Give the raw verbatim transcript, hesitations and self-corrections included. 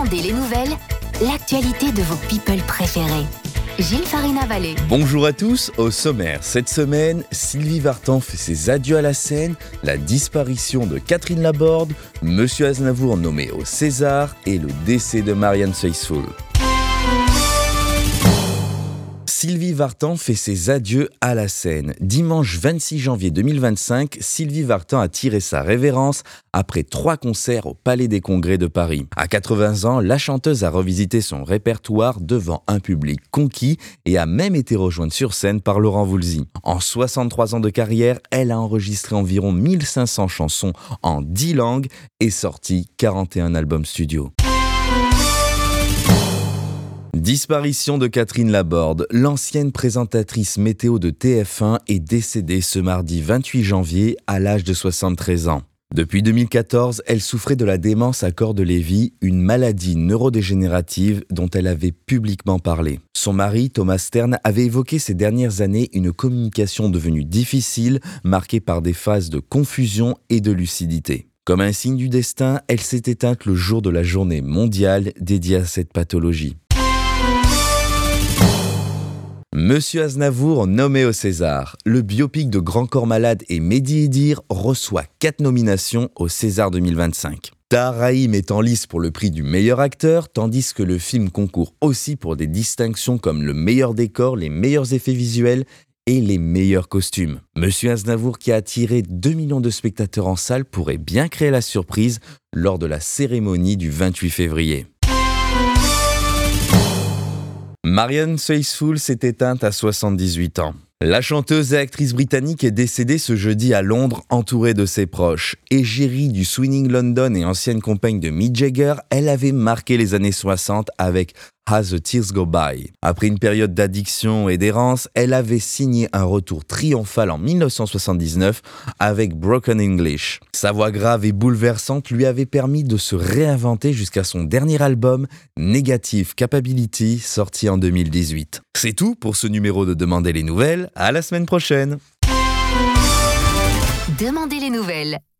Demandez les nouvelles, l'actualité de vos people préférés. Gilles Farina-Vallée. Bonjour à tous, au sommaire. Cette semaine, Sylvie Vartan fait ses adieux à la scène, la disparition de Catherine Laborde, Monsieur Aznavour nommé au César et le décès de Marianne Faithfull. Sylvie Vartan fait ses adieux à la scène. Dimanche vingt-six janvier deux mille vingt-cinq, Sylvie Vartan a tiré sa révérence après trois concerts au Palais des Congrès de Paris. À quatre-vingts ans, la chanteuse a revisité son répertoire devant un public conquis et a même été rejointe sur scène par Laurent Voulzy. En soixante-trois ans de carrière, elle a enregistré environ mille cinq cents chansons en dix langues et sorti quarante et un albums studio. Disparition de Catherine Laborde. L'ancienne présentatrice météo de T F un est décédée ce mardi vingt-huit janvier à l'âge de soixante-treize ans. Depuis deux mille quatorze, elle souffrait de la démence à corps de Lévy, une maladie neurodégénérative dont elle avait publiquement parlé. Son mari, Thomas Stern, avait évoqué ces dernières années une communication devenue difficile, marquée par des phases de confusion et de lucidité. Comme un signe du destin, elle s'est éteinte le jour de la journée mondiale dédiée à cette pathologie. Monsieur Aznavour nommé au César. Le biopic de Grand Corps Malade et Mehdi Edir reçoit quatre nominations au César deux mille vingt-cinq. Tahar Rahim est en lice pour le prix du meilleur acteur, tandis que le film concourt aussi pour des distinctions comme le meilleur décor, les meilleurs effets visuels et les meilleurs costumes. Monsieur Aznavour, qui a attiré deux millions de spectateurs en salle, pourrait bien créer la surprise lors de la cérémonie du vingt-huit février. Marianne Faithfull s'est éteinte à soixante-dix-huit ans. La chanteuse et actrice britannique est décédée ce jeudi à Londres, entourée de ses proches. Égérie du Swinging London et ancienne compagne de Mick Jagger, elle avait marqué les années soixante avec As the Tears Go By. Après une période d'addiction et d'errance, elle avait signé un retour triomphal en dix-neuf cent soixante-dix-neuf avec Broken English. Sa voix grave et bouleversante lui avait permis de se réinventer jusqu'à son dernier album, Negative Capability, sorti en deux mille dix-huit. C'est tout pour ce numéro de Demandez les nouvelles. À la semaine prochaine. Demandez les nouvelles.